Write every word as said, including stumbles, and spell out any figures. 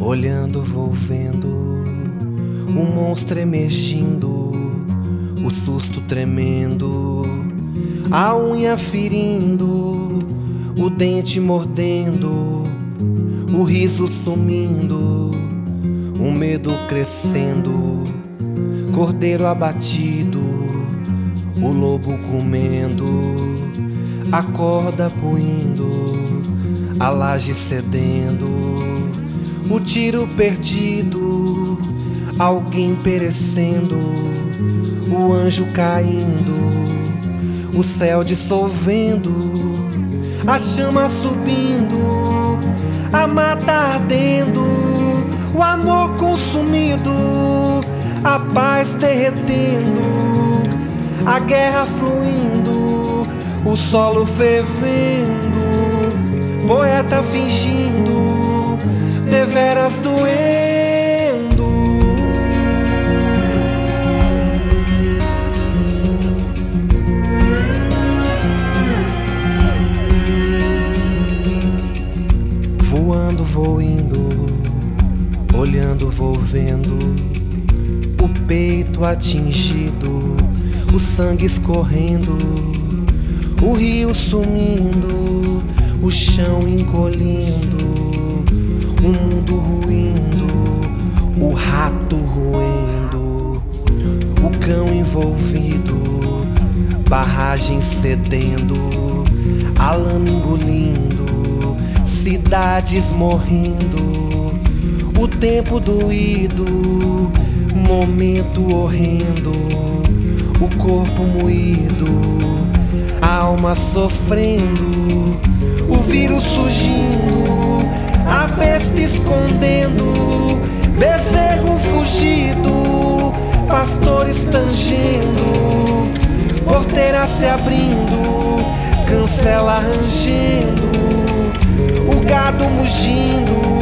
Olhando vou vendo o monstro emergindo, o susto tremendo, a unha ferindo, o dente mordendo, o riso sumindo, o medo crescendo, cordeiro abatido, o lobo comendo, a corda puindo, a laje cedendo, o tiro perdido, alguém perecendo, o anjo caindo, o céu dissolvendo, a chama subindo, a mata ardendo, o amor consumido, a paz derretendo, a guerra fluindo, o solo fervendo, poeta fingindo, deveras doendo. Voando vou indo, olhando vou vendo, o peito atingido, o sangue escorrendo, o rio sumindo, o chão encolhendo, o mundo ruindo, o rato roendo, o cão envolvido, barragem cedendo, a lama engolindo, cidades morrendo, o tempo doído, momento horrendo, o corpo moído, a alma sofrendo, o vírus surgindo, a besta escondendo, bezerro fugido, pastores tangendo, porteira se abrindo, cancela rangendo, o gado mugindo,